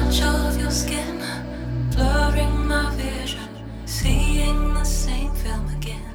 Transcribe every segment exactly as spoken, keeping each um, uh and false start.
touch of your skin, blurring my vision, seeing the same film again.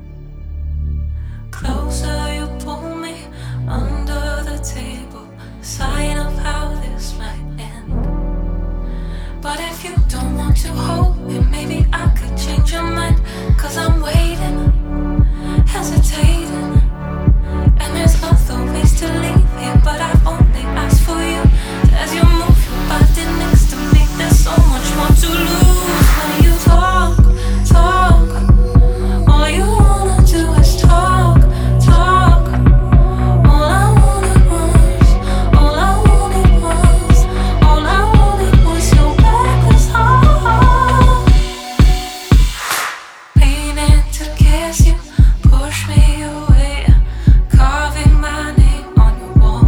Closer you pull me under the table, sign of how this might end. But if you don't want to hold me, maybe I could change your mind. Cause I'm waiting, hesitating, and there's other ways to leave here, but I only ask for you. As you move your body next to me, there's so much more to lose. When you talk, talk, all you wanna do is talk, talk. All I wanted was, all I wanted was, all I wanted was your reckless heart. Leaning to kiss you, push me away, carving my name on your wall.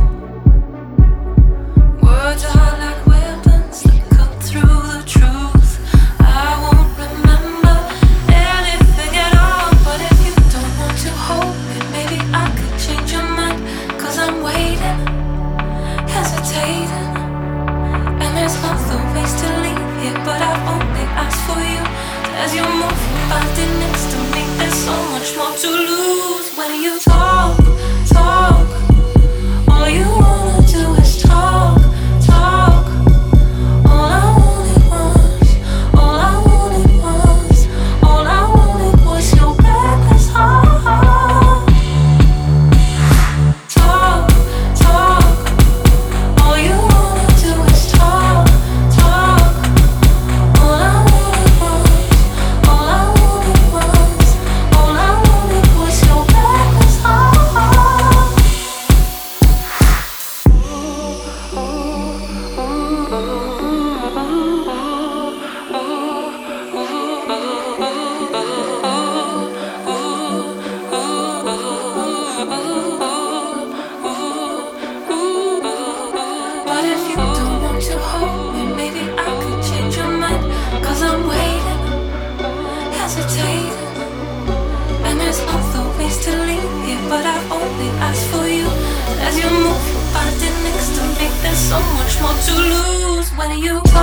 Words are like weapons that cut through the truth. I won't remember anything at all. But if you don't want to hold me, maybe I could change your mind. Cause I'm waiting, hesitating, and there's other ways to leave here, but I only ask for you. As you move your body next to me, there's so much more to lose. When you talk, talk, all you wanna do is talk, talk. All I wanted was, all I wanted was, all I wanted was your reckless heart. Talk, talk, all you wanna do is talk, talk. All I wanted was, all I wanted was, all I wanted was your reckless heart. But if you don't want to hold me, maybe I could change your mind. Cause I'm waiting, hesitating, and there's other ways to leave here, but I only ask for you. As you move your body next to me, there's so much more to lose. When you